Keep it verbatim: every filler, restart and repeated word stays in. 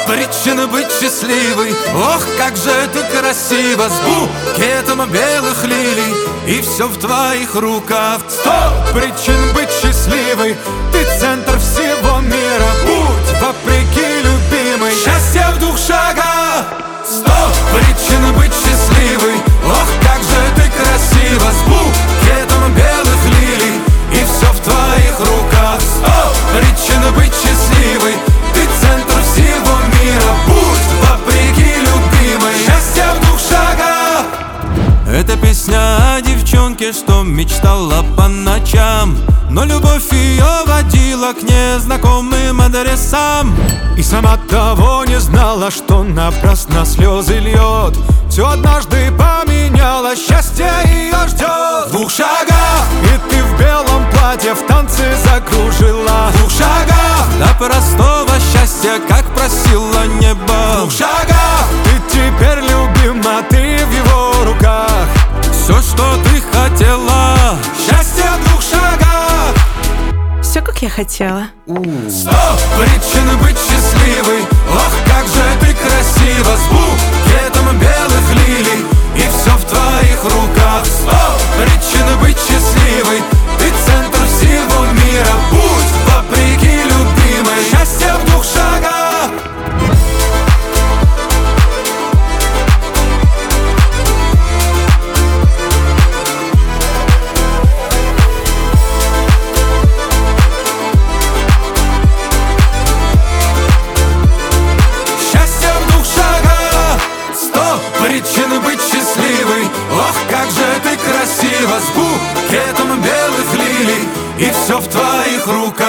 причин быть счастливой. Ох, как же ты красиво, с букетом белых лилий, и все в твоих руках. Сто причин быть счастливой, ты центр всего мира. Будь вопреки любимой, счастье в двух шагах. Сто причин быть счастливой. Ох, как же ты красиво, с букетом белых лилий, и все в твоих руках. Сто причин быть счастливой, ты центр всего мира. Будь вопреки любимой, счастье в двух шагах. Это песня о девчонке, что мечтала по ночам, но любовь ее водила к незнакомым адресам. И сама того не знала, что напрасно слезы льет. Все однажды поменяла, счастье ее ждет. В двух шагах, и ты в белом платье в танце закружила. в двух шагах, До простого счастья, как просило небо. в двух шагах, Ты теперь любима, ты в его руках. Все, что ты хотела. счастье в двух шагах. Все, как я хотела. Сто причин быть счастливой. Ох, как же ты красиво, с букетом белых лилий, и все в твоих руках. Сто причин быть счастливой, ты центр всего мира. Будь вопреки любимой, счастье в двух шагах. Счастье в двух шагах. Сто причин быть счастливой. Ох, как же ты красиво, с букетом белых лилий, и все в твоих руках.